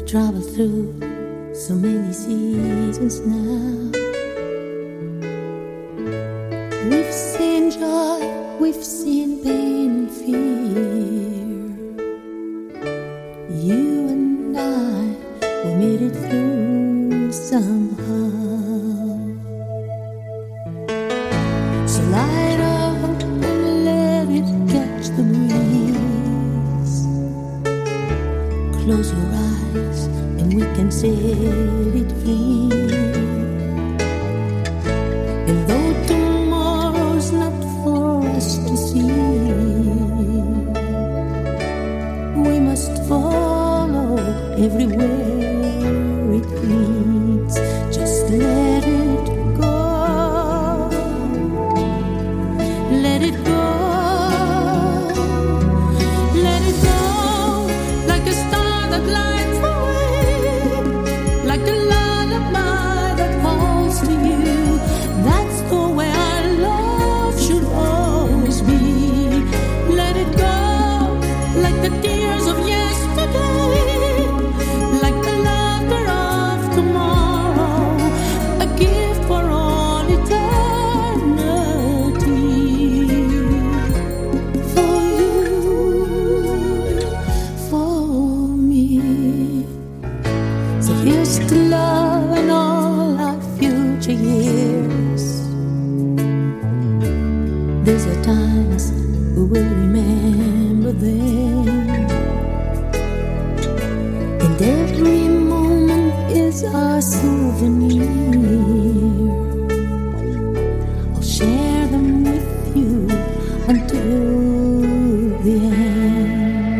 traveled through so many seasons now. We've seen joy, we've seen pain and fear. You and I, we made it through somehow. So light up and let it catch the breeze. Close your eyes and we can set it free. And though tomorrow's not for us to see, we must follow everywhere it leads. Just let it go, let it go, let it go, like a star that lights the way, like a lullaby that calls to you. That's the way our love should always be. Let it go, like the tears of yesterday, like the laughter of tomorrow, a gift for all eternity. For you, for me. So here's to love and all our future years. These are times we will remember them, and every moment is our souvenir. I'll share them with you until the end.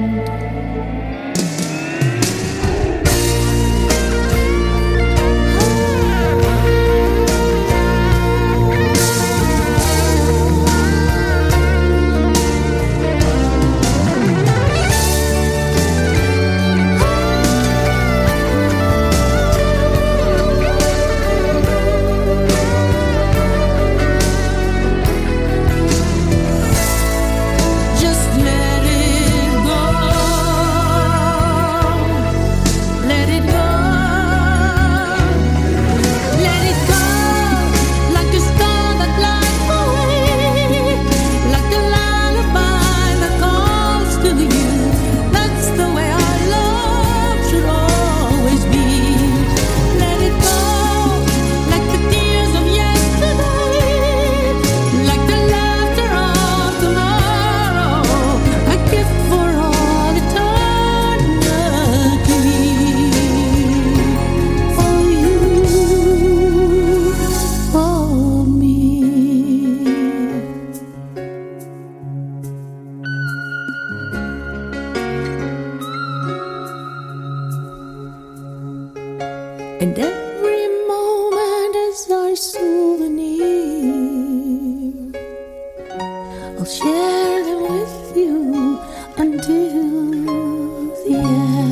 And every moment is our souvenir. I'll share them with you until the end.